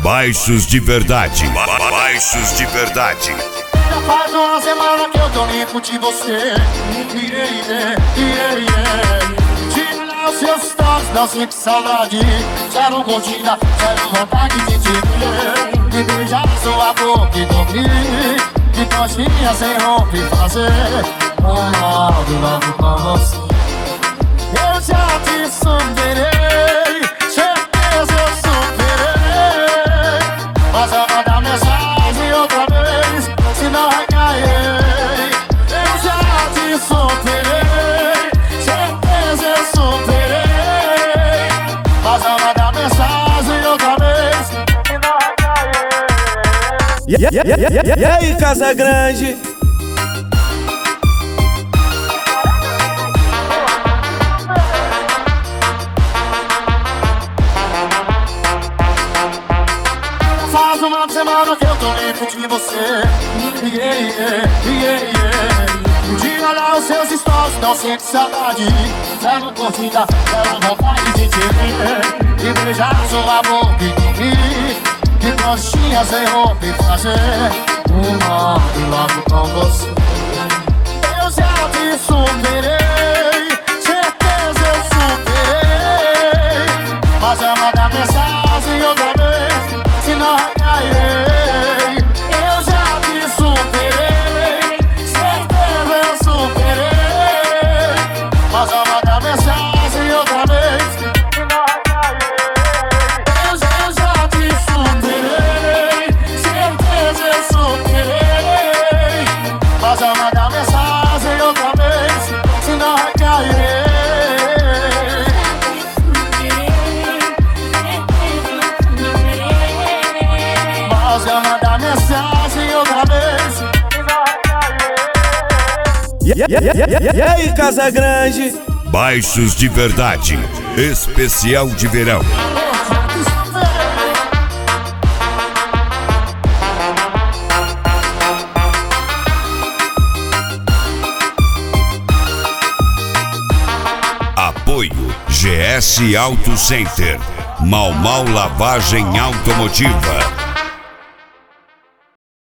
Baixos de verdade. Baixos de verdade. Já faz uma semana que eu tô limpo de você. Tira lá os seus stories, não sinto saudade. Zero curtida, zero vontade de te ver. De beijar sua boca e dormir. De coxinha sem roupa e fazer logo com você. Eu já te superei, certeza eu superei. Mas eu mandar mensagem outra vez, se não recair. Eu já te superei, certeza eu superei. Mas eu mandar mensagem outra vez, se não recair. E aí, Casa Grande? Faz uma semana que eu tô limpo de você. De olhar os seus stories, não sinto saudade. Zero curtida, zero vontade de te ver. De beijar sua boca e dormir. De coxinha sem roupa e fazer logo com você. Eu já te superei, certeza eu superei. Mas eu mandar mensagem outra vez, se não recair. Eu já te superei, certeza eu superei. Mas eu mandar mensagem outra vez, se não recair. Eu já te superei, certeza eu superei. Mas eu mandar mensagem outra vez, se não recair. Mas eu mandar mensagem outra vez, se não recair. E aí, Casa Grande? Baixos de verdade. Especial de verão. Apoio GS Auto Center. Mau Lavagem Automotiva.